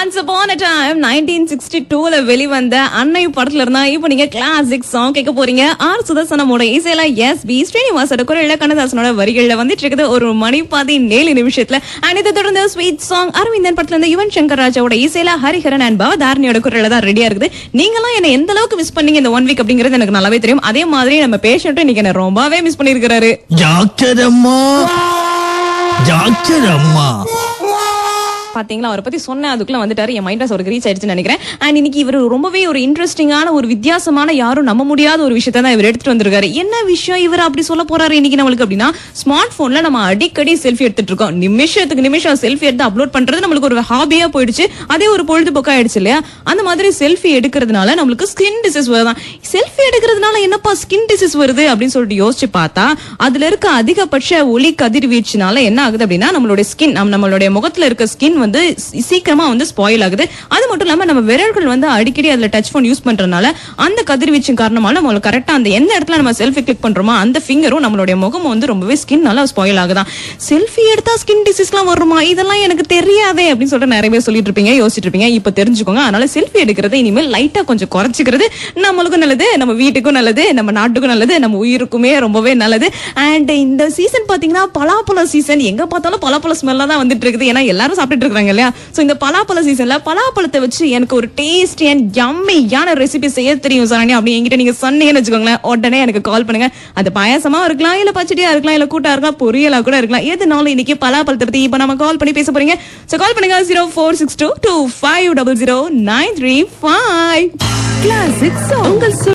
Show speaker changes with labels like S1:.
S1: Once upon a time 1962ல வெளிவந்த அன்னை படத்துல இருந்தா இப்போ நீங்க கிளாசிக் சாங் கேட்க போறீங்க. ஆர் சுதர்சனமோட இசையில எஸ்.பி. ஸ்ரீனிவாசோட குரல்ல கண்ணதாசனோட வரிகள்ல வந்துட்டு இருக்குது ஒரு மணி 17 நிமிஷத்துல. அண்ட் இதை தொடர்ந்து ஸ்வீட் சாங் அரவிந்தன் படத்துல இருந்து யுவன் சங்கர் ராஜாவோட இசையில ஹரிஹரன் அண்ட் பவதாரணியோட குரல்ல தான் ரெடியா இருக்குது. நீங்களாம் என்ன எந்த அளவுக்கு மிஸ் பண்ணீங்க இந்த 1 வீக் அப்படிங்கிறது எனக்கு நல்லாவே தெரியும். அதே மாதிரி நம்ம பேஷண்ட்டும் இன்னைக்கு என்ன ரொம்பவே மிஸ் பண்ணிருக்காரு. பாத்தீங்களா, அவரை பத்தி சொன்ன அதுக்குள்ள வந்துட்டாரு. என் மைண்ட் ஒரு ரீச் ஆயிடுச்சுன்னு நினைக்கிறேன். அண்ட் இன்னைக்கு இவர் ரொம்பவே ஒரு இன்ட்ரெஸ்டிங்கான ஒரு வித்தியாசமான யாரும் நம்ப முடியாத ஒரு விஷயத்தை தான் இவர் எடுத்துட்டு வந்திருக்காரு. என்ன விஷயம் இவர் அப்படி சொல்ல போறாரு இன்னைக்கு நம்மளுக்கு அப்படின்னா, ஸ்மார்ட் போன்ல நம்ம அடிக்கடி செல்ஃபி எடுத்துட்டு இருக்கோம். நிமிஷத்துக்கு நிமிஷம் செல்ஃபி எடுத்து அப்லோட் பண்றது நம்மளுக்கு ஒரு ஹாபியா போயிடுச்சு. அதே ஒரு பொழுதுபோக்கா ஆயிடுச்சு இல்லையா? அந்த மாதிரி செல்ஃபி எடுக்கிறதுனால நம்மளுக்கு ஸ்கின் டிசீஸ் வருதான். செல்ஃபி எடுக்கிறதுனால என்னப்பா ஸ்கின் டிசீஸ் வருது அப்படின்னு சொல்லிட்டு யோசிச்சு பார்த்தா, அதுல இருக்க அதிகபட்ச ஒளி கதிர்வீச்சுனால என்ன ஆகுது அப்படின்னா, நம்மளுடைய ஸ்கின் நம்மளுடைய முகத்துல இருக்க ஸ்கின் வந்து சீக்கிரமா வந்து ஸ்பாயில் ஆகுது. அது மட்டும் இல்லாம நம்ம விரல்கள் வந்து அடிக்கடி அதுல டச் போன் யூஸ் பண்றதுனால அந்த கதிர்வீச்சின் காரணமா நம்மளுக்கு கரெக்டா அந்த எந்த இடத்துல நம்ம செல்ஃபி கிளிக் பண்றோமோ அந்த ஃபிங்கரும் நம்மளுடைய முகம் வந்து ரொம்பவே ஸ்கின் நல்லா ஸ்பாயில் ஆகுதான். செல்ஃபி எடுத்தா ஸ்கின் டிசீஸ்லாம் வருமா? இதெல்லாம் எனக்கு தெரியாதே அப்படின்னு சொல்லிட்டு நிறைய பேர் சொல்லிட்டு இருப்பீங்க, யோசிச்சுட்டு இருப்பீங்க. இப்ப தெரிஞ்சுக்கோங்க. அதனால செல்ஃபி எடுக்கிறது இனிமேல் லைட்டா கொஞ்சம் குறைச்சிக்கிறது நம்மளுக்கும் நல்லது, நம்ம வீட்டுக்கும் நல்லது, நம்ம நாட்டுக்கும் நல்லது, நம்ம உயிருக்குமே ரொம்பவே நல்லது. அண்ட் இந்த சீசன் பாத்தீங்கன்னா பலாப்பழ சீசன். எங்க பார்த்தாலும் பலாப்பழ ஸ்மெல்லா தான் வந்துட்டு இருக்குது. ஏன்னா எல்லாரும் சாப்பிட்டு இருக்காங்க இல்லையா? சோ இந்த பலாப்பழ சீசன்ல பலாப்பழத்தை வச்சு எனக்கு ஒரு டேஸ்டி அண்ட் யம்மியான ரெசிபி செய்ய தெரியும் சார் அப்படி என்கிட்ட நீங்க சொன்னீங்கன்னு வச்சுக்கோங்களேன், உடனே எனக்கு கால் பண்ணுங்க. அது பாயாசமா இருக்கலாம், இல்ல பச்சடியா இருக்கலாம், இல்ல கூட்டா இருக்கலாம், பொரியலா கூட இருக்கலாம். எதுனாலும் இன்னைக்கு பலாப்பழத்தை பத்தி இப்ப நம்ம கால் பண்ணி பேச போறீங்க. சோ கால் பண்ணுங்க 046225000935. Classic song.